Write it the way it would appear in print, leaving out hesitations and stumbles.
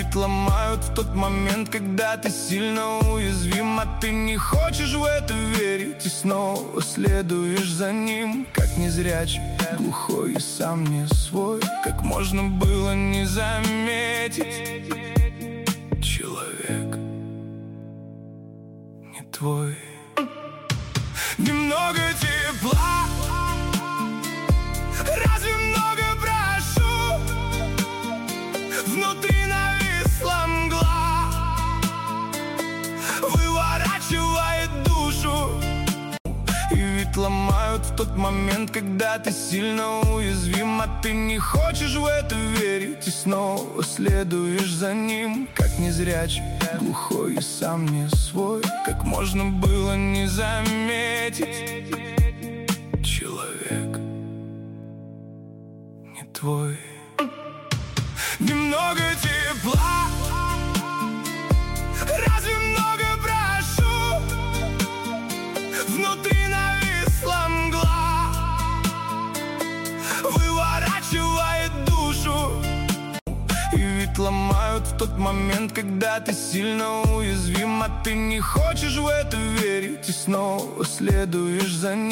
ведь ломают в тот момент, когда ты сильно уязвим. А ты не хочешь в это верить и снова следуешь за ним, как незрячий, глухой и сам не свой. Как можно было не заметить? Человек не твой. Немного тепла, разве много прошу? Внутри нависла мгла, выворачивает душу. И ведь ломают в тот момент, когда ты сильно уязвим. А ты не хочешь в это верить и снова следуешь за ним, как незрячий, глухой и сам не свой. Как можно было не заметить? Человек не твой. Немного тепла, разве много прошу? Внутри нависла мгла, выворачивает душу. И ведь ломают в тот момент, когда ты сильно уязвим. А ты не хочешь в это верить и снова следуешь за ним.